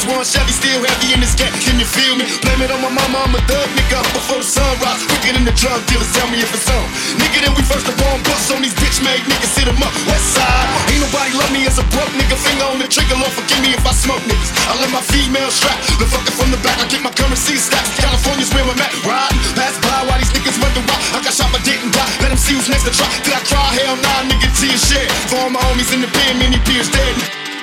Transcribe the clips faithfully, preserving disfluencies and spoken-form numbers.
one Chevy, still heavy in this cat. Can you feel me? Blame it on my mama, I'm a thug nigga. Up before the sunrise, quicker than the drug dealers. Tell me if it's on. Nigga, then we first the bomb bust on these bitch made niggas. Sit 'em up, west side. Ain't nobody love me as a broke nigga. Finger on the trigger, Lord forgive me if I smoke niggas. I let my female strap, the fucker from the back. I get my currency stacks. California's where I'm at. Riding, pass by while these niggas wonder why I got shot but didn't die. Let them see who's next to try. Did I cry? Hell nah, nigga, tears shed. For all my homies in the pen, many peers dead.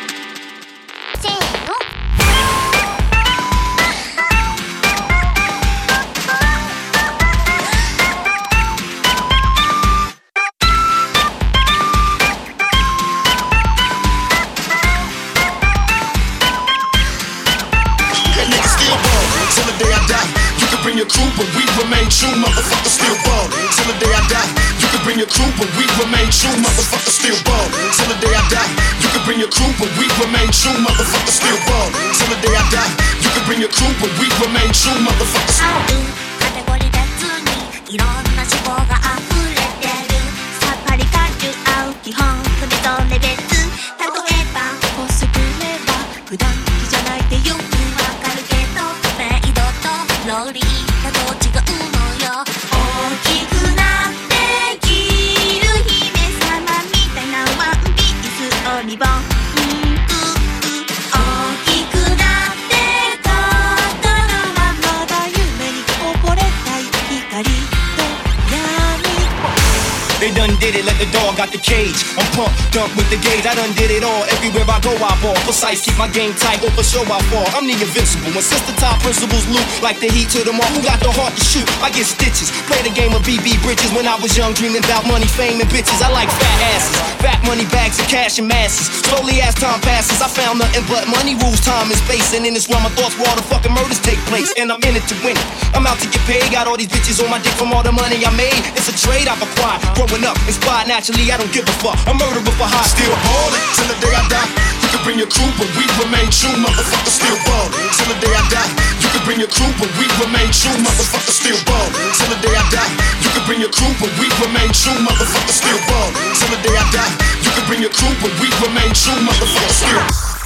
Bring your crew, but we remain true, motherfucker still ball. Till the day I die, you can bring your crew, but we remain true, motherfucker still ball. Till the day I die, you can bring your crew, but we remain true, motherfucker still ball. Till the day I die, you can bring your crew, but we remain true, motherfucker still ball. カテゴリー別にいろんな思考が溢れてる。さっぱり感じ合う基本組み止め別。例えばこすくれば普段着じゃないってよくわかるけど、メイドとローリーがどう違うのよ。大きくなって着る姫様みたいなワンピースをリボン、うんく大きくなって心はまだ夢に溺れたい光と闇。 They done did it, let the dog out the cage. I'm pumped, dumped with the gauge. I done did it all. Everywhere I go, I ball. Precise, keep my game tight. Or for sure I fall. I'm the invincible. When sister top principles loot, like the heat to them all. Who got the heart to shoot? I get stitches. Play the game of B B bridges. When I was young, dreaming about money, fame, and bitches. I like fat asses, fat money bags and cash and masses. Slowly as time passes, I found nothing but money rules, time and space. And in this realm, my thoughts where all the fucking murders take place. And I'm in it to win it. I'm out to get paid. Got all these bitches on my dick from all the money I made. It's a trade I've acquired. Growing up, inspired naturally, I don't give a fuck. I'm murderer for high. Still ballin' till the day I die. You can bring your crew, but we remain true, motherfucker. Still ballin' till the day I die. You can bring your crew, but we remain true, motherfucker. Still ballin' till the day I die. You can bring your crew, but we remain true, motherfucker. Still ballin' till the day I die. You can bring your crew, but we remain true, motherfucker. Still.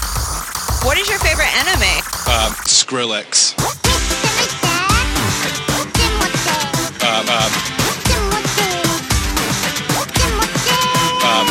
What is your favorite anime? Uh, Skrillex. Um, um, um,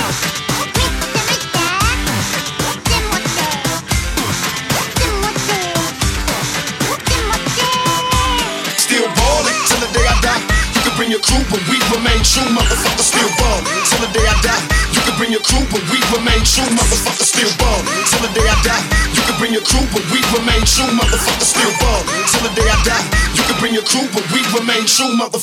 Still ballin' till the day I die. You can bring your crew, but we remain true, motherfucker. Still ballin' till the day I die. You can bring your crew, but we remain true, motherfucker. Still ballin' till the day I die. You can bring your crew, but we remain true, motherfucker. Still ballin' till the day I die. You can bring your crew, but we remain true, motherfucker.